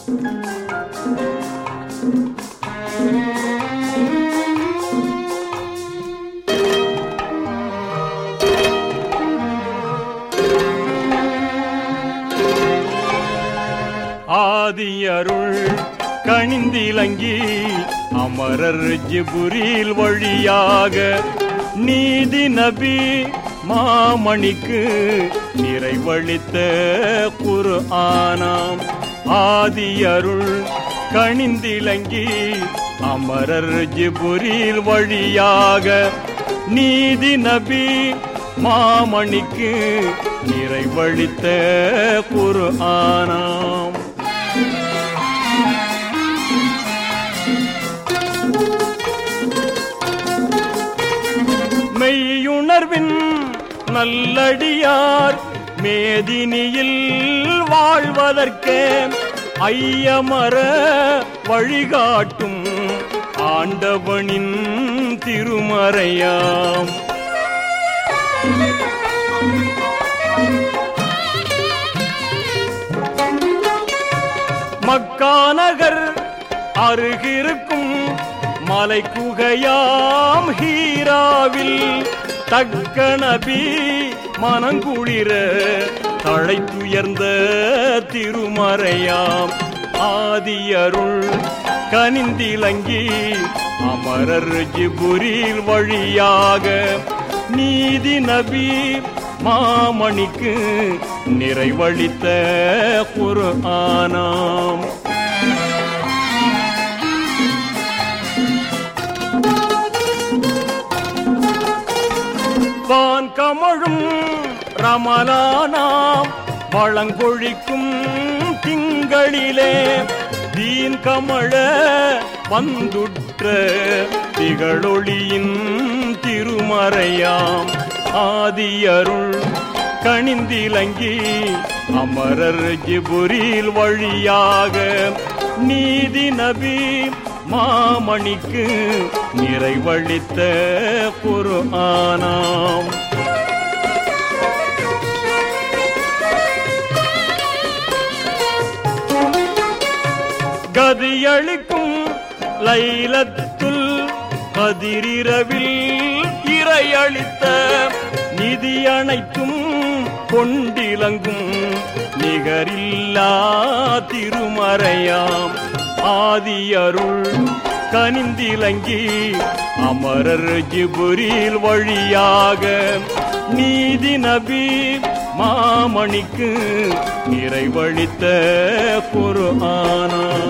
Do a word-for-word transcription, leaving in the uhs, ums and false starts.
ஆதியருள் கணிந்திலங்கி அமரர் ஜிப்ரீல் வழியாக நீதி நபி மாமணிக்கு நிறைவளித்த குர்ஆனாம். ஆதியருள் கணிந்திலங்கி அமரர் ஜிப்ரீல் வழியாக நீதி நபி மாமணிக்கு நிறைவளித்த குர்ஆனாம். மெய்யுணர்வின் நல்லடியார் மேதினியில் வாழ்வதற்கே ஐயமர வழிகாட்டும் ஆண்டவனின் திருமறையாம். மக்கா நகர் அருகிருக்கும் மலை குகையாம் ஹீராவில் தக்க நபி மனங்குளிர தழைத்துயர்ந்த திருமறையாம். ஆதியருள் கணிந்திலங்கி அமரர் ஜிப்ரீல் வழியாக நீதி நபி மாமணிக்கு நிறைவளித்த குர்ஆனாம். வான் கமழும் ரமலானாம் வளங்கொழிக்கும் திங்களிலே தீன் கமழ வந்துற்ற திகழொளியின் திருமறையாம். ஆதியருள் கணிந்திலங்கி அமரர் ஜிப்ரீல் வழியாக நீதி நபி மாமணிக்கு நிறைவளித்த குர்ஆனாம். கதியளிக்கும் லைலத்துல் கதிரிரவில் இறையளித்த நிதி அனைத்தும் கொண்டிலங்கும் நிகரில்லா திருமறையாம். ஆதியருள் கணிந்திலங்கி அமரர் ஜிப்ரீல் வழியாக நீதி நபி மாமணிக்கு நிறைவளித்த குர்ஆனாம்.